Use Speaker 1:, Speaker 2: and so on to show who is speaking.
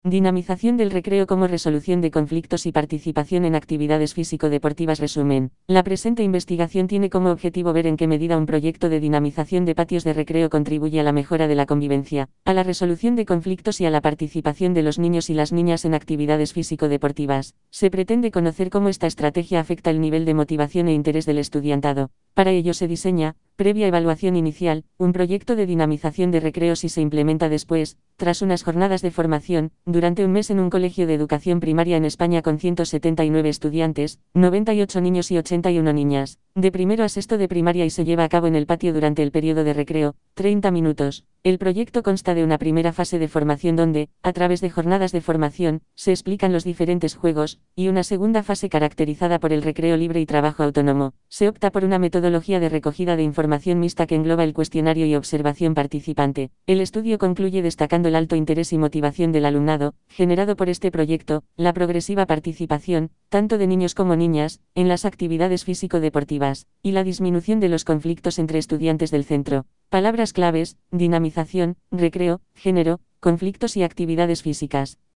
Speaker 1: Dinamización del recreo como resolución de conflictos y participación en actividades físico-deportivas. Resumen. La presente investigación tiene como objetivo ver en qué medida un proyecto de dinamización de patios de recreo contribuye a la mejora de la convivencia, a la resolución de conflictos y a la participación de los niños y las niñas en actividades físico-deportivas. Se pretende conocer cómo esta estrategia afecta el nivel de motivación e interés del estudiantado. Para ello se diseña, previa evaluación inicial, un proyecto de dinamización de recreos y se implementa después, tras unas jornadas de formación, durante un mes en un colegio de educación primaria en España con 179 estudiantes, 98 niños y 81 niñas, de primero a sexto de primaria y se lleva a cabo en el patio durante el periodo de recreo, 30 minutos. El proyecto consta de una primera fase de formación donde, a través de jornadas de formación, se explican los diferentes juegos, y una segunda fase caracterizada por el recreo libre y trabajo autónomo. Se opta por una metodología de recogida de información mixta que engloba el cuestionario y observación participante. El estudio concluye destacando el alto interés y motivación del alumnado, generado por este proyecto, la progresiva participación, tanto de niños como niñas, en las actividades físico-deportivas, y la disminución de los conflictos entre estudiantes del centro. Palabras claves: dinamización, recreo, género, conflictos y actividades físicas.